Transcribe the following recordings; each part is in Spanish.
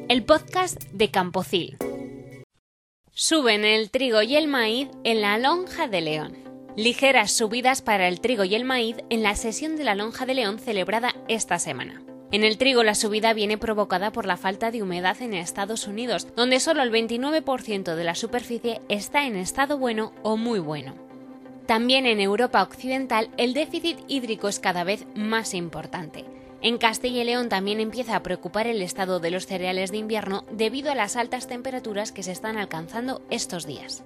el podcast de Campocil. Suben el trigo y el maíz en la Lonja de León. Ligeras subidas para el trigo y el maíz en la sesión de la Lonja de León celebrada esta semana. En el trigo la subida viene provocada por la falta de humedad en Estados Unidos, donde solo el 29% de la superficie está en estado bueno o muy bueno. También en Europa Occidental el déficit hídrico es cada vez más importante. En Castilla y León también empieza a preocupar el estado de los cereales de invierno debido a las altas temperaturas que se están alcanzando estos días.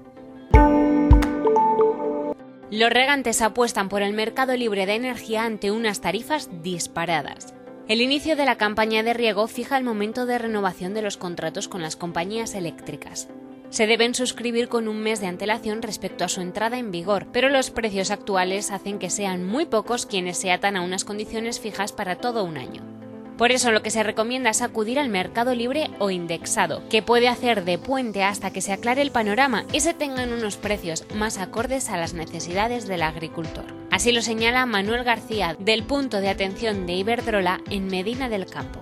Los regantes apuestan por el mercado libre de energía ante unas tarifas disparadas. El inicio de la campaña de riego fija el momento de renovación de los contratos con las compañías eléctricas. Se deben suscribir con un mes de antelación respecto a su entrada en vigor, pero los precios actuales hacen que sean muy pocos quienes se atan a unas condiciones fijas para todo un año. Por eso lo que se recomienda es acudir al mercado libre o indexado, que puede hacer de puente hasta que se aclare el panorama y se tengan unos precios más acordes a las necesidades del agricultor. Así lo señala Manuel García, del punto de atención de Iberdrola en Medina del Campo.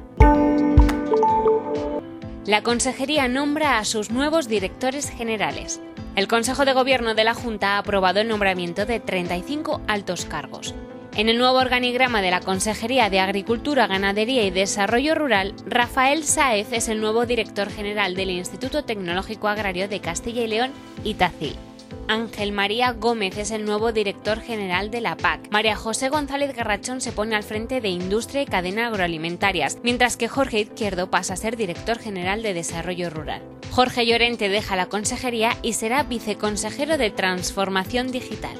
La Consejería nombra a sus nuevos directores generales. El Consejo de Gobierno de la Junta ha aprobado el nombramiento de 35 altos cargos. En el nuevo organigrama de la Consejería de Agricultura, Ganadería y Desarrollo Rural, Rafael Sáez es el nuevo director general del Instituto Tecnológico Agrario de Castilla y León, ITACIL. Ángel María Gómez es el nuevo director general de la PAC. María José González Garrachón se pone al frente de Industria y Cadena Agroalimentarias, mientras que Jorge Izquierdo pasa a ser director general de Desarrollo Rural. Jorge Llorente deja la consejería y será viceconsejero de Transformación Digital.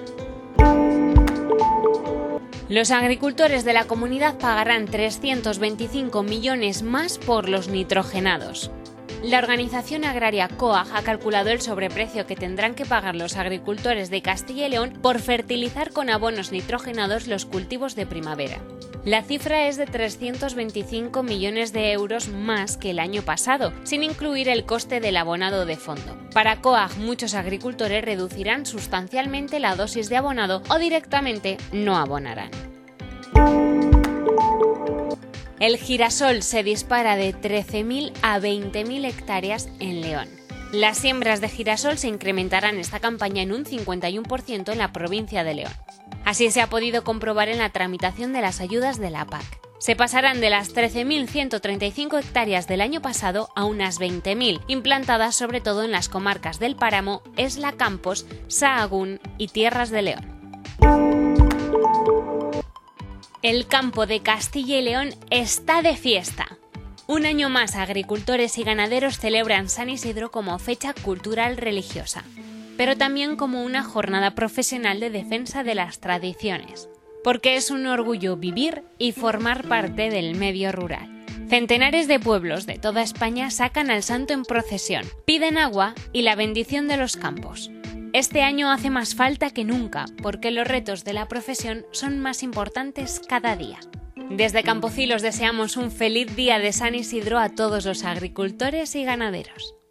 Los agricultores de la comunidad pagarán 325 millones más por los nitrogenados. La organización agraria COAG ha calculado el sobreprecio que tendrán que pagar los agricultores de Castilla y León por fertilizar con abonos nitrogenados los cultivos de primavera. La cifra es de 325 millones de euros más que el año pasado, sin incluir el coste del abonado de fondo. Para COAG, muchos agricultores reducirán sustancialmente la dosis de abonado o directamente no abonarán. El girasol se dispara de 13.000 a 20.000 hectáreas en León. Las siembras de girasol se incrementarán esta campaña en un 51% en la provincia de León. Así se ha podido comprobar en la tramitación de las ayudas de la PAC. Se pasarán de las 13.135 hectáreas del año pasado a unas 20.000, implantadas sobre todo en las comarcas del Páramo, Esla Campos, Sahagún y Tierras de León. El campo de Castilla y León está de fiesta. Un año más, agricultores y ganaderos celebran San Isidro como fecha cultural religiosa, pero también como una jornada profesional de defensa de las tradiciones, porque es un orgullo vivir y formar parte del medio rural. Centenares de pueblos de toda España sacan al santo en procesión, piden agua y la bendición de los campos. Este año hace más falta que nunca, porque los retos de la profesión son más importantes cada día. Desde Campocil os deseamos un feliz día de San Isidro a todos los agricultores y ganaderos.